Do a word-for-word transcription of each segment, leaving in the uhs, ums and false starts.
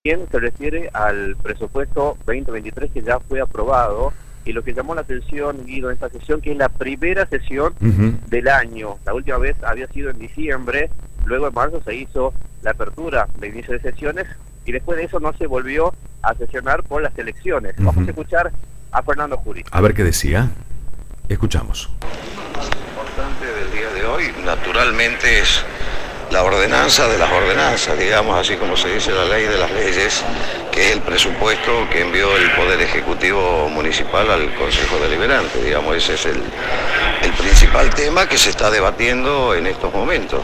recién se refiere al presupuesto veinte veintitrés que ya fue aprobado, y lo que llamó la atención, Guido, en esta sesión, que es la primera sesión uh-huh. del año. La última vez había sido en diciembre, luego en marzo se hizo la apertura de inicio de sesiones, y después de eso no se volvió a sesionar por las elecciones. Uh-huh. Vamos a escuchar a Fernando Jury. A ver qué decía. Escuchamos. Lo más importante del día de hoy, naturalmente, es la ordenanza de las ordenanzas, digamos, así como se dice la ley de las leyes, que es el presupuesto que envió el Poder Ejecutivo Municipal al Consejo Deliberante. Digamos, ese es el, el principal tema que se está debatiendo en estos momentos.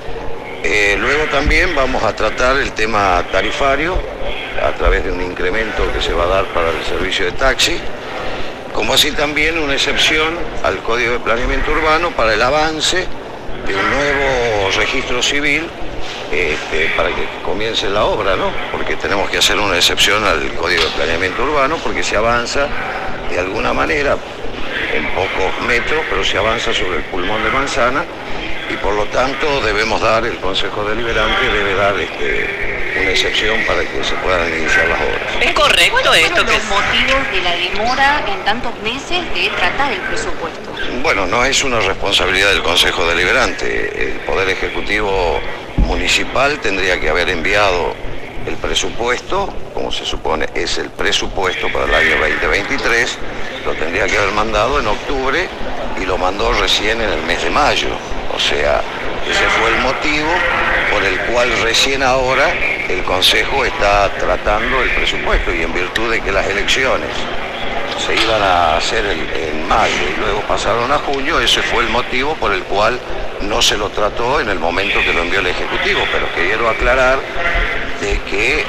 Eh, luego también vamos a tratar el tema tarifario a través de un incremento que se va a dar para el servicio de taxi, como así también una excepción al Código de Planeamiento Urbano para el avance de un nuevo registro civil este, para que comience la obra, ¿no? Porque tenemos que hacer una excepción al Código de Planeamiento Urbano porque se avanza de alguna manera en pocos metros, pero se avanza sobre el pulmón de manzana y por lo tanto debemos dar, el Consejo Deliberante debe dar este, una excepción para que se puedan iniciar las obras. ¿Es correcto esto? ¿Cuáles fueron los motivos de la demora en tantos meses de tratar el presupuesto? Bueno, no es una responsabilidad del Consejo Deliberante. El Poder Ejecutivo Municipal tendría que haber enviado el presupuesto, como se supone es el presupuesto para el año veinte veintitrés, lo tendría que haber mandado en octubre y lo mandó recién en el mes de mayo. O sea, ese fue el motivo por el cual recién ahora el Consejo está tratando el presupuesto, y en virtud de que las elecciones se iban a hacer el, en mayo y luego pasaron a junio, ese fue el motivo por el cual no se lo trató en el momento que lo envió el Ejecutivo, pero quiero aclarar de que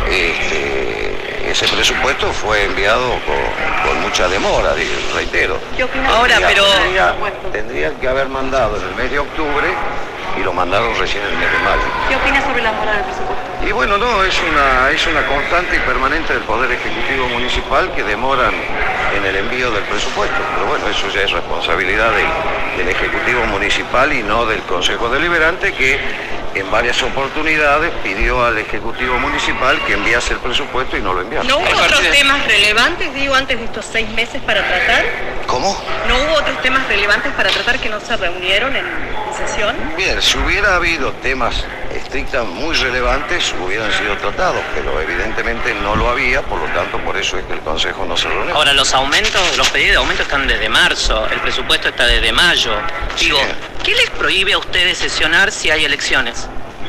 este, ese presupuesto fue enviado con, con mucha demora, reitero. Ahora, pero... Tendría, tendrían que haber mandado en el mes de octubre y lo mandaron recién en el mes de mayo. ¿Qué opinas sobre la demora del presupuesto? Y bueno, no, es una, es una constante y permanente del Poder Ejecutivo Municipal que demoran en el envío del presupuesto, pero bueno, eso ya es responsabilidad del, del Ejecutivo Municipal y no del Consejo Deliberante, que en varias oportunidades pidió al Ejecutivo Municipal que enviase el presupuesto y no lo enviaron. ¿No hubo otros temas relevantes, digo, antes de estos seis meses para tratar? ¿Cómo? ¿No hubo otros temas relevantes para tratar que no se reunieron en, en sesión? Bien, si hubiera habido temas estrictas muy relevantes, hubieran sido tratados, pero evidentemente no lo había, por lo tanto, por eso es que el Consejo no se reunió. Ahora, los aumentos, los pedidos de aumento están desde marzo, el presupuesto está desde mayo. Digo, sí. ¿Qué les prohíbe a ustedes sesionar si hay elecciones?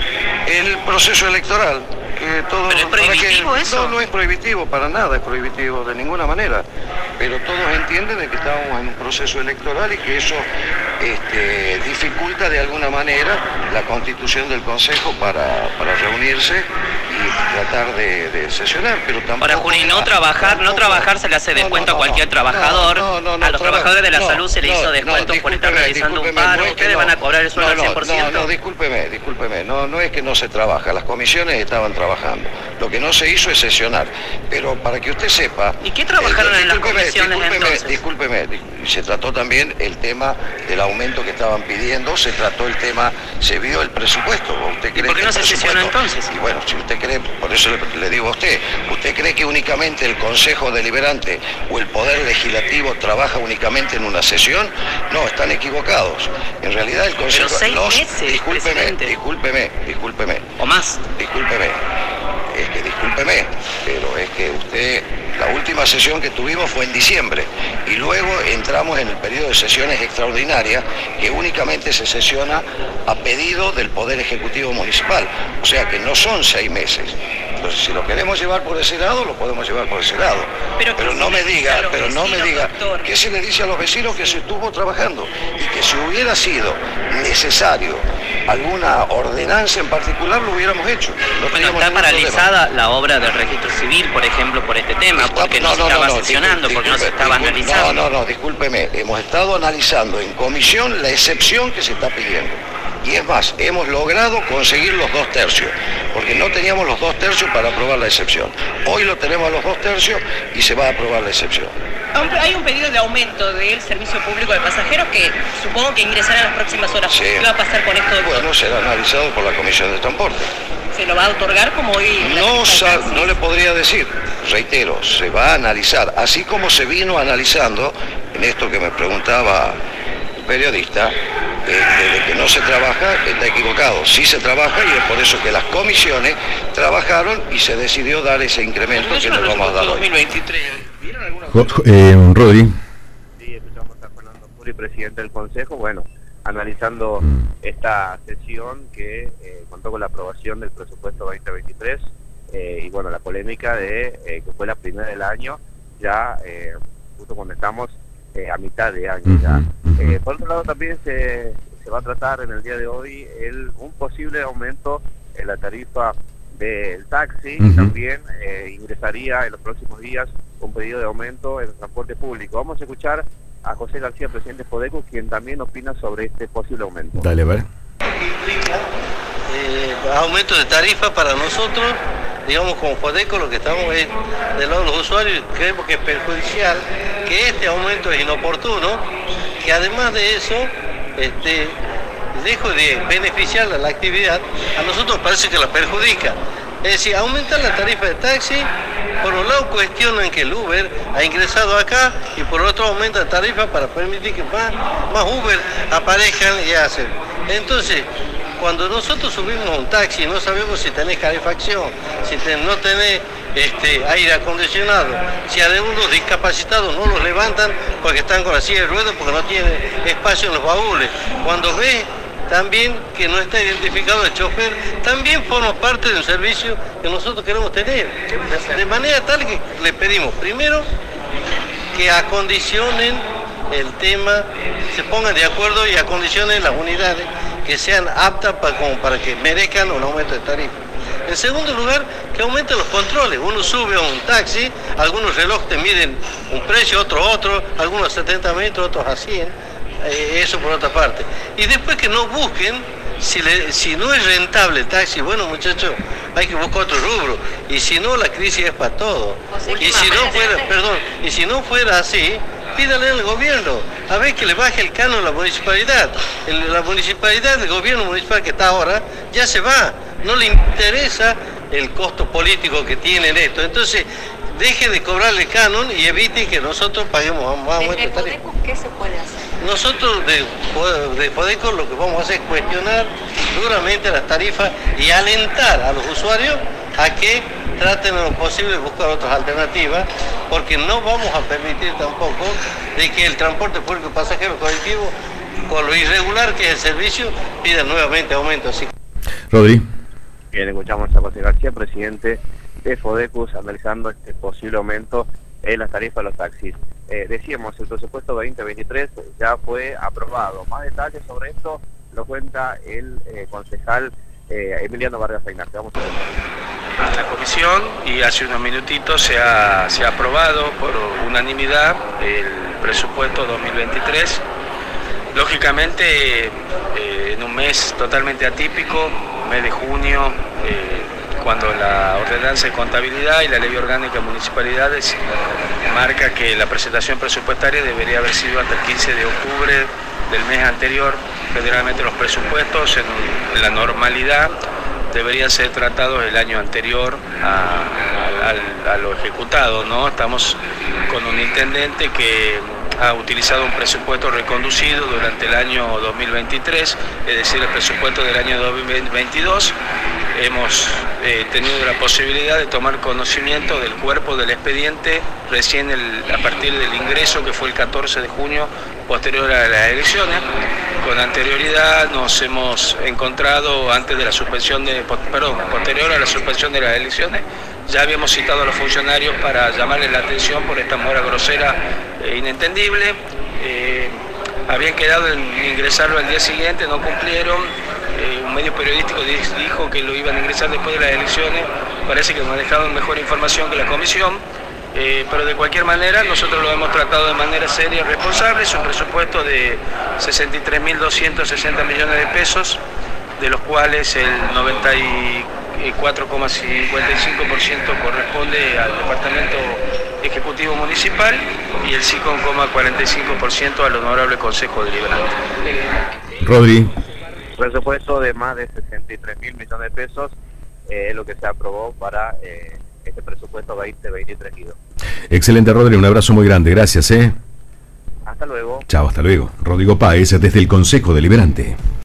El proceso electoral. Que todo, ¿Pero es prohibitivo que, eso? No, no es prohibitivo, para nada es prohibitivo, de ninguna manera. Pero todos entienden de que estamos en un proceso electoral y que eso este, dificulta de alguna manera la constitución del Consejo para, para reunirse y tratar de, de sesionar. Pero tampoco, Ahora, Juli, no trabajar, tampoco, no trabajar se le hace descuento no, no, a cualquier trabajador. No, no, no, a los traba, trabajadores de la no, salud se le no, hizo descuento no, por estar realizando un paro. No es ¿Ustedes no, van a cobrar el sueldo no, al cien por ciento? No, no, discúlpeme, discúlpeme. No, no es que no se trabaja, las comisiones estaban trabajando. Lo que no se hizo es sesionar. Pero para que usted sepa... ¿Y qué trabajaron eh, en las comisiones discúlpeme, entonces? Discúlpeme, se trató también el tema del aumento que estaban pidiendo, se trató el tema, se vio el presupuesto. ¿Usted cree ¿Y por qué que no se sesionó entonces? Y bueno, si usted cree, por eso le, le digo a usted, ¿usted cree que únicamente el Consejo Deliberante o el Poder Legislativo trabaja únicamente en una sesión? No, están equivocados. En realidad el Consejo... Pero seis los, meses, discúlpeme, presidente. discúlpeme, discúlpeme. ¿O más? Discúlpeme. Es que discúlpeme, pero es que usted, la última sesión que tuvimos fue en diciembre y luego entramos en el periodo de sesiones extraordinarias que únicamente se sesiona a pedido del Poder Ejecutivo Municipal, o sea que no son seis meses. Entonces, si lo queremos llevar por ese lado, lo podemos llevar por ese lado. Pero, pero no me diga, pero no me diga, doctor. ¿qué se le dice a los vecinos? Que se estuvo trabajando y que si hubiera sido necesario alguna ordenanza en particular lo hubiéramos hecho. No bueno, está paralizada problema. La obra del registro civil, por ejemplo, por este tema, está, porque no, no se no, estaba no, sesionando, disculpe, porque no se disculpe, estaba disculpe, analizando. No, no, no, discúlpeme, hemos estado analizando en comisión la excepción que se está pidiendo. Y es más, hemos logrado conseguir los dos tercios, porque no teníamos los dos tercios para aprobar la excepción. Hoy lo tenemos a los dos tercios y se va a aprobar la excepción. Hay un pedido de aumento del servicio público de pasajeros que supongo que ingresará en las próximas horas. Sí. ¿Qué va a pasar con esto? Bueno, será analizado por la Comisión de Transporte. ¿Se lo va a otorgar como hoy? No, no le podría decir, reitero, se va a analizar, así como se vino analizando en esto que me preguntaba el periodista, de, de, de que no se trabaja, está equivocado, sí se trabaja, y es por eso que las comisiones trabajaron y se decidió dar ese incremento que nos vamos a dar hoy. dos mil veintitrés, ¿vieron alguna Jo- jo- eh, Rodri. Sí, escuchamos a Fernando Puri, presidente del Consejo, bueno, analizando Mm. esta sesión que eh, contó con la aprobación del presupuesto veinte veintitrés eh, y bueno, la polémica de eh, que fue la primera del año, ya eh, justo cuando estamos eh, a mitad de año Ujú, ya. ujú. Eh, por otro lado también se, se va a tratar en el día de hoy el, un posible aumento en la tarifa del taxi, Ujú. y también eh, ingresaría en los próximos días un pedido de aumento en el transporte público. Vamos a escuchar a José García, presidente de Fodeco, quien también opina sobre este posible aumento. Dale, a ver. Eh, aumento de tarifa para nosotros, digamos como Fodeco, lo que estamos es del lado de los usuarios, creemos que es perjudicial, que este aumento es inoportuno, que además de eso, este, lejos de beneficiar a la actividad, a nosotros parece que la perjudica. Es decir, aumentar la tarifa de taxi, por un lado cuestionan que el Uber ha ingresado acá y por otro aumenta la tarifa para permitir que más, más Uber aparezcan y hacen. Entonces, cuando nosotros subimos a un taxi no sabemos si tenés calefacción, si ten, no tenés este, aire acondicionado, si algunos discapacitados no los levantan porque están con la silla de ruedas porque no tienen espacio en los baúles. Cuando ves también que no está identificado el chofer, también forma parte de un servicio que nosotros queremos tener. De manera tal que le pedimos, primero, que acondicionen el tema, se pongan de acuerdo y acondicionen las unidades que sean aptas para, como para que merezcan un aumento de tarifa. En segundo lugar, que aumenten los controles. Uno sube a un taxi, algunos relojes te miden un precio, otros otro, algunos a setenta metros, otros a cien. Eh, eso por otra parte. Y después que no busquen, si, le, si no es rentable el taxi, bueno muchachos, hay que buscar otro rubro. Y si no, la crisis es para todos. Y si no fuera, perdón, y si no fuera así, pídale al gobierno, a ver que le baje el canon a la municipalidad. El, la municipalidad, el gobierno municipal que está ahora, ya se va. No le interesa el costo político que tiene en esto. Entonces, deje de cobrarle canon y evite que nosotros paguemos más aumento de tarifa. ¿Qué se puede hacer? Nosotros de, de Fodeco lo que vamos a hacer es cuestionar duramente las tarifas y alentar a los usuarios a que traten lo posible de buscar otras alternativas, porque no vamos a permitir tampoco de que el transporte público pasajero colectivo, con lo irregular que es el servicio, pida nuevamente aumento. Así. Rodri. Bien, escuchamos a José García, presidente de Fodecus, analizando este posible aumento en las tarifas de los taxis. Eh, decíamos, el presupuesto veinte veintitrés ya fue aprobado. Más detalles sobre esto lo cuenta el eh, concejal eh, Emiliano Vargas Ignacio. Vamos a ver. La comisión, y hace unos minutitos se ha, se ha aprobado por unanimidad el presupuesto dos mil veintitrés. Lógicamente, eh, en un mes totalmente atípico, mes de junio, eh, cuando la ordenanza de contabilidad y la ley orgánica de municipalidades marca que la presentación presupuestaria debería haber sido hasta el quince de octubre del mes anterior. Generalmente los presupuestos en, en la normalidad deberían ser tratados el año anterior a, a, a lo ejecutado, ¿no? Estamos con un intendente que ha utilizado un presupuesto reconducido durante el año dos mil veintitrés, es decir, el presupuesto del año dos mil veintidós. Hemos eh, tenido la posibilidad de tomar conocimiento del cuerpo del expediente recién el, a partir del ingreso que fue el catorce de junio, posterior a las elecciones. Con anterioridad nos hemos encontrado antes de la suspensión de, perdón, posterior a la suspensión de las elecciones, ya habíamos citado a los funcionarios para llamarles la atención por esta mora grosera e inentendible. Eh, habían quedado en ingresarlo al día siguiente, no cumplieron. Eh, un medio periodístico dijo que lo iban a ingresar después de las elecciones. Parece que nos dejaron mejor información que la comisión. Eh, pero de cualquier manera nosotros lo hemos tratado de manera seria y responsable. Es un presupuesto de sesenta y tres mil doscientos sesenta millones de pesos, de los cuales el noventa y cuatro coma cincuenta y cinco por ciento corresponde al Departamento Ejecutivo Municipal y el cinco coma cuarenta y cinco por ciento al Honorable Consejo Deliberante. Rodri. Presupuesto de más de sesenta y tres mil millones de pesos eh, es lo que se aprobó para eh, este presupuesto veinte veintitrés. Guido. Excelente, Rodri, un abrazo muy grande, gracias, ¿eh? Hasta luego. Chao, hasta luego. Rodrigo Páez, desde el Consejo Deliberante.